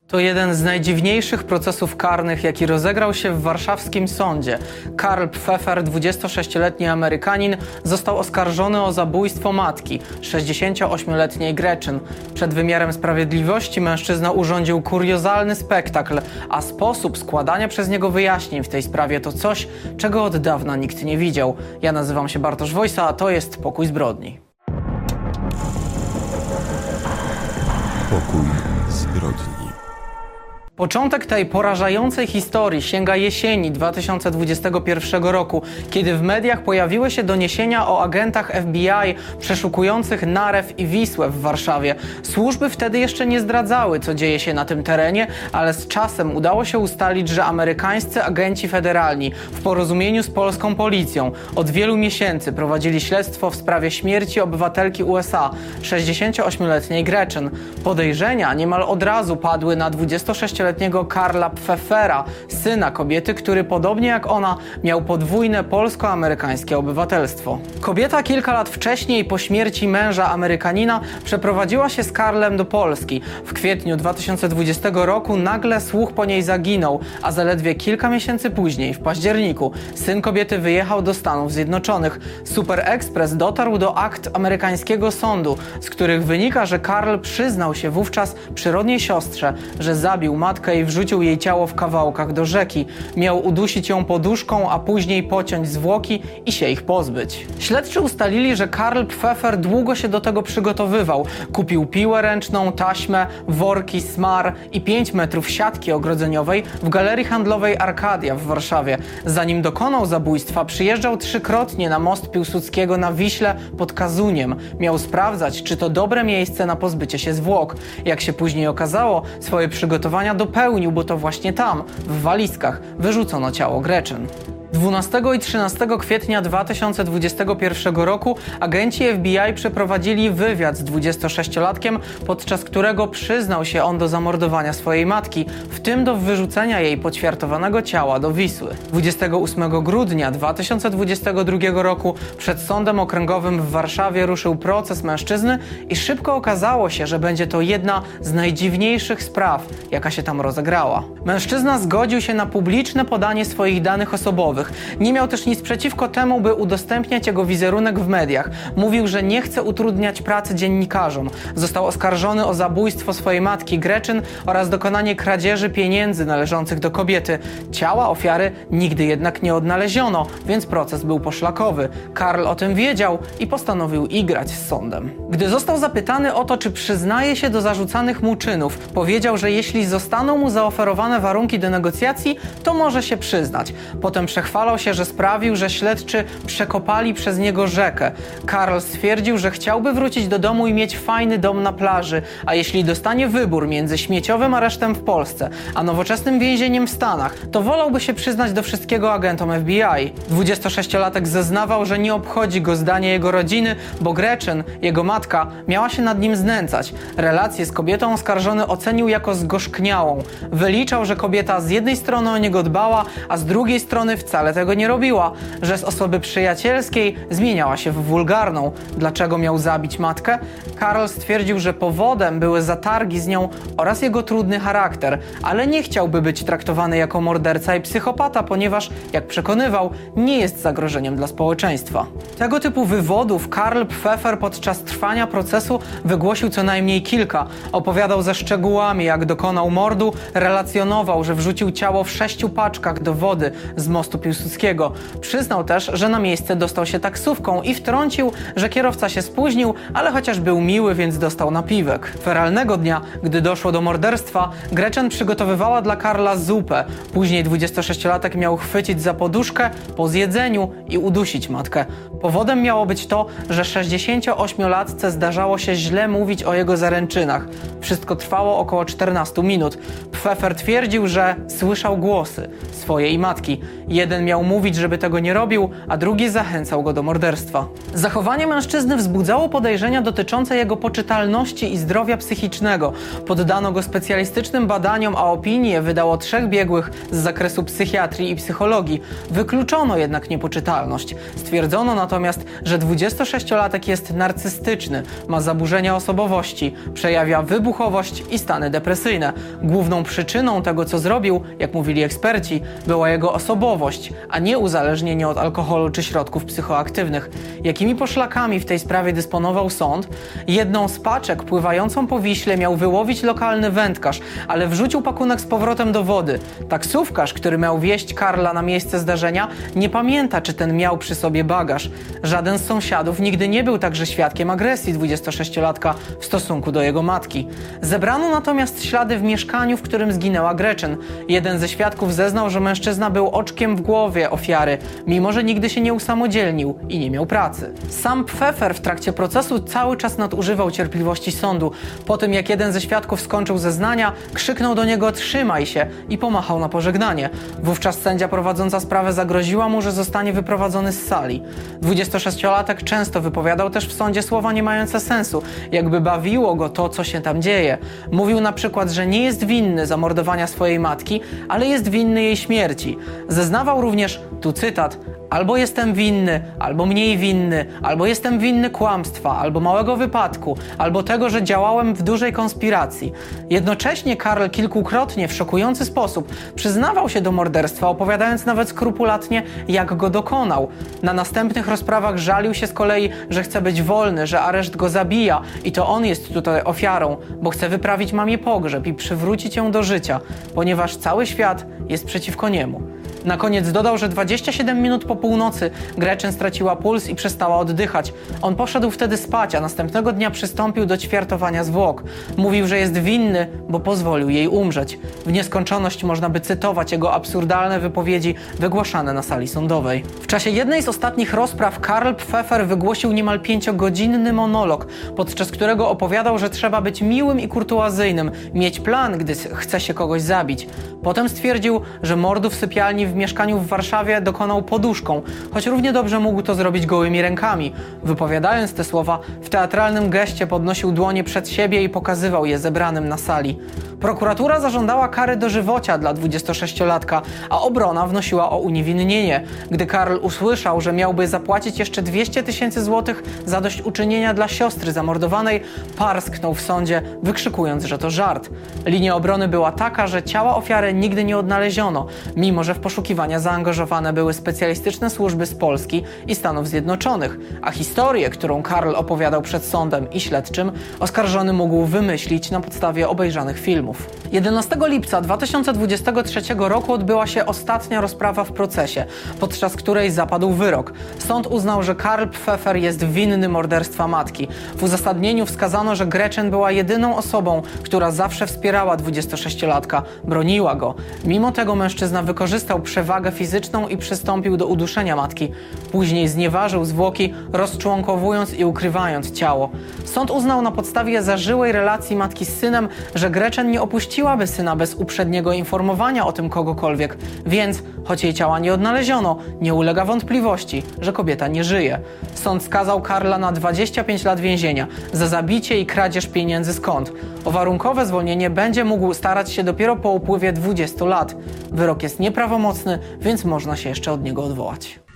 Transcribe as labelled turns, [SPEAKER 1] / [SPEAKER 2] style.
[SPEAKER 1] To jeden z najdziwniejszych procesów karnych, jaki rozegrał się w warszawskim sądzie. Karl Pfeffer, 26-letni Amerykanin, został oskarżony o zabójstwo matki, 68-letniej Gretchen. Przed wymiarem sprawiedliwości mężczyzna urządził kuriozalny spektakl, a sposób składania przez niego wyjaśnień w tej sprawie to coś, czego od dawna nikt nie widział. Ja nazywam się Bartosz Wojsa, a to jest Pokój Zbrodni.
[SPEAKER 2] Pokój Zbrodni.
[SPEAKER 1] Początek tej porażającej historii sięga jesieni 2021 roku, kiedy w mediach pojawiły się doniesienia o agentach FBI przeszukujących Narew i Wisłę w Warszawie. Służby wtedy jeszcze nie zdradzały, co dzieje się na tym terenie, ale z czasem udało się ustalić, że amerykańscy agenci federalni w porozumieniu z polską policją od wielu miesięcy prowadzili śledztwo w sprawie śmierci obywatelki USA, 68-letniej Gretchen. Podejrzenia niemal od razu padły na 26-letniego Karla Pfeffera, syna kobiety, który podobnie jak ona miał podwójne polsko-amerykańskie obywatelstwo. Kobieta kilka lat wcześniej, po śmierci męża Amerykanina, przeprowadziła się z Karlem do Polski. W kwietniu 2020 roku nagle słuch po niej zaginął, a zaledwie kilka miesięcy później, w październiku, syn kobiety wyjechał do Stanów Zjednoczonych. Super Express dotarł do akt amerykańskiego sądu, z których wynika, że Karl przyznał się wówczas przyrodniej siostrze, że zabił matkę i wrzucił jej ciało w kawałkach do rzeki. Miał udusić ją poduszką, a później pociąć zwłoki i się ich pozbyć. Śledczy ustalili, że Karl Pfeffer długo się do tego przygotowywał. Kupił piłę ręczną, taśmę, worki, smar i 5 metrów siatki ogrodzeniowej w galerii handlowej Arkadia w Warszawie. Zanim dokonał zabójstwa, przyjeżdżał 3-krotnie na most Piłsudskiego na Wiśle pod Kazuniem. Miał sprawdzać, czy to dobre miejsce na pozbycie się zwłok. Jak się później okazało, swoje przygotowania dopełnił, bo to właśnie tam, w walizkach, wyrzucono ciało Gretchen. 12 i 13 kwietnia 2021 roku agenci FBI przeprowadzili wywiad z 26-latkiem, podczas którego przyznał się on do zamordowania swojej matki, w tym do wyrzucenia jej poćwiartowanego ciała do Wisły. 28 grudnia 2022 roku przed Sądem Okręgowym w Warszawie ruszył proces mężczyzny i szybko okazało się, że będzie to jedna z najdziwniejszych spraw, jaka się tam rozegrała. Mężczyzna zgodził się na publiczne podanie swoich danych osobowych. Nie miał też nic przeciwko temu, by udostępniać jego wizerunek w mediach. Mówił, że nie chce utrudniać pracy dziennikarzom. Został oskarżony o zabójstwo swojej matki Gretchen oraz dokonanie kradzieży pieniędzy należących do kobiety. Ciała ofiary nigdy jednak nie odnaleziono, więc proces był poszlakowy. Karl o tym wiedział i postanowił igrać z sądem. Gdy został zapytany o to, czy przyznaje się do zarzucanych mu czynów, powiedział, że jeśli zostaną mu zaoferowane warunki do negocjacji, to może się przyznać. Potem przechwalał się, że sprawił, że śledczy przekopali przez niego rzekę. Karl stwierdził, że chciałby wrócić do domu i mieć fajny dom na plaży, a jeśli dostanie wybór między śmieciowym aresztem w Polsce, a nowoczesnym więzieniem w Stanach, to wolałby się przyznać do wszystkiego agentom FBI. 26-latek zeznawał, że nie obchodzi go zdanie jego rodziny, bo Gretchen, jego matka, miała się nad nim znęcać. Relację z kobietą oskarżony ocenił jako zgorzkniałą. Wyliczał, że kobieta z jednej strony o niego dbała, a z drugiej strony wcale tego nie robiła, że z osoby przyjacielskiej zmieniała się w wulgarną. Dlaczego miał zabić matkę? Karl stwierdził, że powodem były zatargi z nią oraz jego trudny charakter, ale nie chciałby być traktowany jako morderca i psychopata, ponieważ, jak przekonywał, nie jest zagrożeniem dla społeczeństwa. Tego typu wywodów Karl Pfeffer podczas trwania procesu wygłosił co najmniej kilka. Opowiadał ze szczegółami, jak dokonał mordu, relacjonował, że wrzucił ciało w 6 paczkach do wody z mostu Piłsudskiego. Przyznał też, że na miejsce dostał się taksówką i wtrącił, że kierowca się spóźnił, ale chociaż był miły, więc dostał napiwek. Feralnego dnia, gdy doszło do morderstwa, Gretchen przygotowywała dla Karla zupę. Później 26-latek miał chwycić za poduszkę po zjedzeniu i udusić matkę. Powodem miało być to, że 68-latce zdarzało się źle mówić o jego zaręczynach. Wszystko trwało około 14 minut. Pfeffer twierdził, że słyszał głosy swoje i matki. Jeden Jeden miał mówić, żeby tego nie robił, a drugi zachęcał go do morderstwa. Zachowanie mężczyzny wzbudzało podejrzenia dotyczące jego poczytalności i zdrowia psychicznego. Poddano go specjalistycznym badaniom, a opinię wydało 3 biegłych z zakresu psychiatrii i psychologii. Wykluczono jednak niepoczytalność. Stwierdzono natomiast, że 26-latek jest narcystyczny, ma zaburzenia osobowości, przejawia wybuchowość i stany depresyjne. Główną przyczyną tego, co zrobił, jak mówili eksperci, była jego osobowość, a nie uzależnienie od alkoholu czy środków psychoaktywnych. Jakimi poszlakami w tej sprawie dysponował sąd? Jedną z paczek pływającą po Wiśle miał wyłowić lokalny wędkarz, ale wrzucił pakunek z powrotem do wody. Taksówkarz, który miał wieźć Karla na miejsce zdarzenia, nie pamięta, czy ten miał przy sobie bagaż. Żaden z sąsiadów nigdy nie był także świadkiem agresji 26-latka w stosunku do jego matki. Zebrano natomiast ślady w mieszkaniu, w którym zginęła Gretchen. Jeden ze świadków zeznał, że mężczyzna był oczkiem w głowie ofiary, mimo że nigdy się nie usamodzielnił i nie miał pracy. Sam Pfeffer w trakcie procesu cały czas nadużywał cierpliwości sądu. Po tym, jak jeden ze świadków skończył zeznania, krzyknął do niego „trzymaj się” i pomachał na pożegnanie. Wówczas sędzia prowadząca sprawę zagroziła mu, że zostanie wyprowadzony z sali. 26-latek często wypowiadał też w sądzie słowa nie mające sensu, jakby bawiło go to, co się tam dzieje. Mówił na przykład, że nie jest winny zamordowania swojej matki, ale jest winny jej śmierci. Zeznawał również, tu cytat, albo jestem winny, albo mniej winny, albo jestem winny kłamstwa, albo małego wypadku, albo tego, że działałem w dużej konspiracji. Jednocześnie Karl kilkukrotnie w szokujący sposób przyznawał się do morderstwa, opowiadając nawet skrupulatnie, jak go dokonał. Na następnych rozprawach żalił się z kolei, że chce być wolny, że areszt go zabija i to on jest tutaj ofiarą, bo chce wyprawić mamie pogrzeb i przywrócić ją do życia, ponieważ cały świat jest przeciwko niemu. Na koniec dodał, że 27 minut po północy Gretchen straciła puls i przestała oddychać. On poszedł wtedy spać, a następnego dnia przystąpił do ćwiartowania zwłok. Mówił, że jest winny, bo pozwolił jej umrzeć. W nieskończoność można by cytować jego absurdalne wypowiedzi wygłaszane na sali sądowej. W czasie jednej z ostatnich rozpraw Karl Pfeffer wygłosił niemal 5-godzinny monolog, podczas którego opowiadał, że trzeba być miłym i kurtuazyjnym, mieć plan, gdy chce się kogoś zabić. Potem stwierdził, że mordu w sypialni w mieszkaniu w Warszawie dokonał poduszką, choć równie dobrze mógł to zrobić gołymi rękami. Wypowiadając te słowa, w teatralnym geście podnosił dłonie przed siebie i pokazywał je zebranym na sali. Prokuratura zażądała kary dożywocia dla 26-latka, a obrona wnosiła o uniewinnienie. Gdy Karl usłyszał, że miałby zapłacić jeszcze 200 000 złotych zadośćuczynienia dla siostry zamordowanej, parsknął w sądzie, wykrzykując, że to żart. Linia obrony była taka, że ciała ofiary nigdy nie odnaleziono, mimo że w poszukiwania zaangażowane były specjalistyczne służby z Polski i Stanów Zjednoczonych, a historię, którą Karl opowiadał przed sądem i śledczym, oskarżony mógł wymyślić na podstawie obejrzanych filmów. 11 lipca 2023 roku odbyła się ostatnia rozprawa w procesie, podczas której zapadł wyrok. Sąd uznał, że Karl Pfeffer jest winny morderstwa matki. W uzasadnieniu wskazano, że Gretchen była jedyną osobą, która zawsze wspierała 26-latka, broniła go. Mimo tego mężczyzna wykorzystał przewagę fizyczną i przystąpił do uduszenia matki. Później znieważył zwłoki, rozczłonkowując i ukrywając ciało. Sąd uznał na podstawie zażyłej relacji matki z synem, że Gretchen nie opuściłaby syna bez uprzedniego informowania o tym kogokolwiek, więc, choć jej ciała nie odnaleziono, nie ulega wątpliwości, że kobieta nie żyje. Sąd skazał Karla na 25 lat więzienia za zabicie i kradzież pieniędzy z kont. O warunkowe zwolnienie będzie mógł starać się dopiero po upływie 20 lat. Wyrok jest nieprawomocny, więc można się jeszcze od niego odwołać.